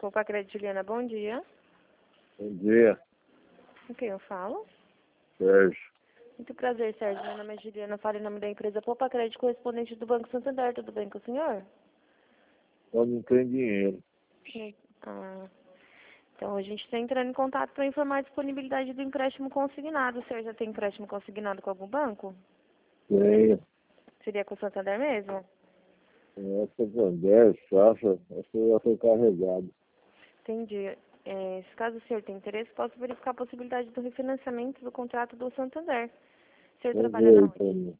Poupa Crédito, Juliana, bom dia. Bom dia, Com quem eu falo? Sérgio. Muito prazer, Sérgio. Meu nome é Juliana, falo em nome da empresa Poupa Crédito, correspondente do Banco Santander. Tudo bem com o senhor? Só não tem dinheiro. Ah, então a gente está entrando em contato para informar a disponibilidade do empréstimo consignado. O senhor já tem empréstimo consignado com algum banco? Tenho. Seria com o Santander mesmo? Essa Santander, Sacha, essa já foi carregada. Entendi. Se caso o senhor tenha interesse, posso verificar a possibilidade do refinanciamento do contrato do Santander. O senhor Vamos trabalha ver na aí onde? pra mim.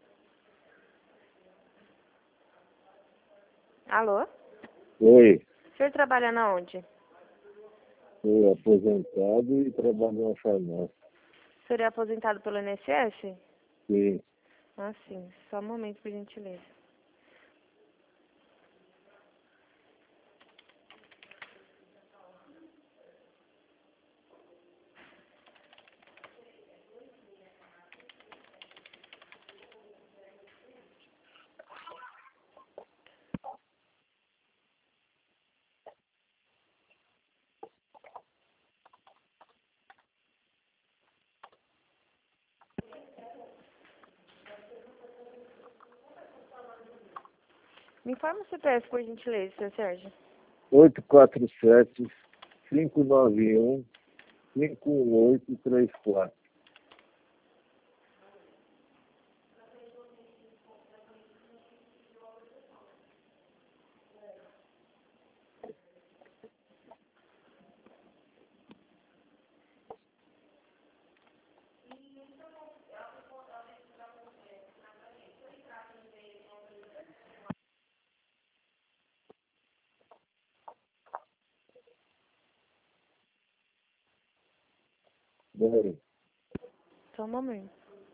Alô? Oi, O senhor trabalha na onde? sou aposentado e trabalho na farmácia. O senhor é aposentado pelo INSS? Sim. Ah, sim. Só um momento, por gentileza. Me informa o CPF, por gentileza, seu Sérgio. 847-591-51834. Bem, Só um momento.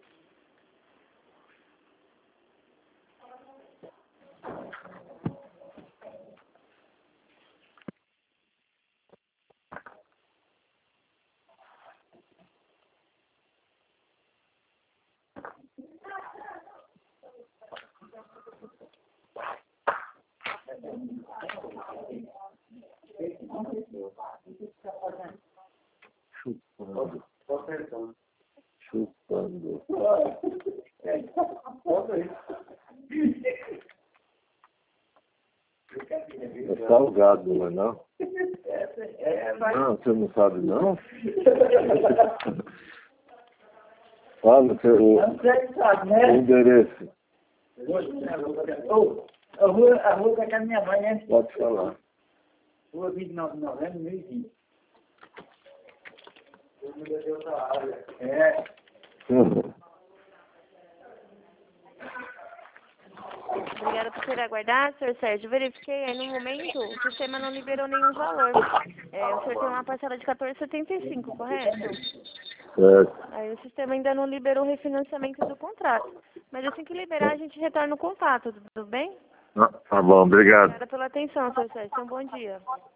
chupando. Chupando. É salgado, não é não? Não, você não sabe não? Fala o endereço. A rua da casa da minha mãe, né? Pode falar. Rua 29 de novembro, 1020. Obrigada por ter aguardado, senhor Sérgio. Verifiquei aí no momento, o sistema não liberou nenhum valor. O senhor tem uma parcela de 14,75, correto? Certo. Aí o sistema ainda não liberou o refinanciamento do contrato. Mas assim que liberar, a gente retorna o contato, tudo bem? Tá bom, obrigado. Obrigada pela atenção, senhor Sérgio. Tenha um bom dia.